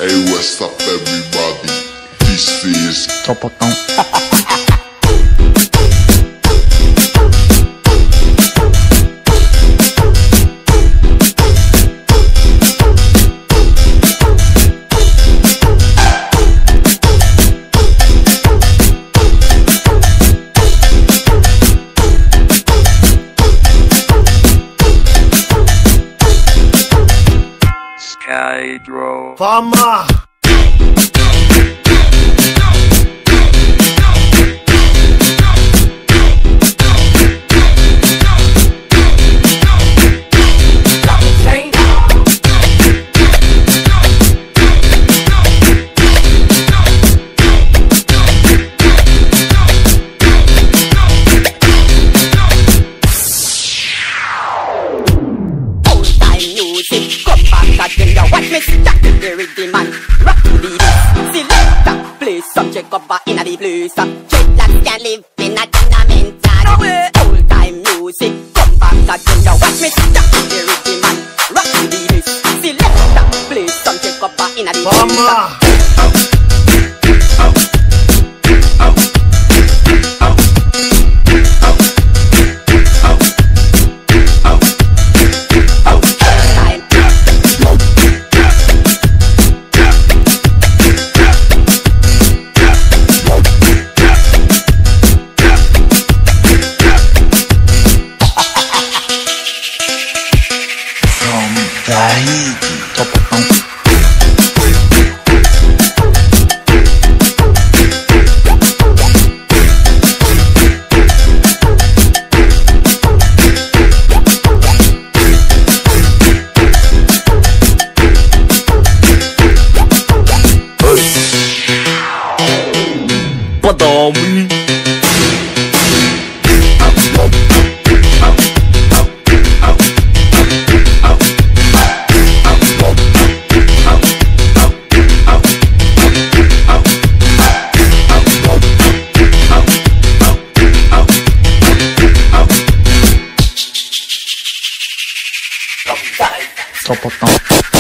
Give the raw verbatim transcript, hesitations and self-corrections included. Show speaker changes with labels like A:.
A: Hey, what's up everybody? This is
B: Tropotão.
C: Skydro.
D: Fama!
E: Watch me stop the rhythm and rock to the beat. Selector, play subject cover in a the place. Dreadlocks can live in a tenement. Old time music, come back again. Now watch me stop the rhythm and rock to the beat. Selector, play subject cover in a the place.
B: Daí, Tropotão.
C: Podome.
B: Tropotão.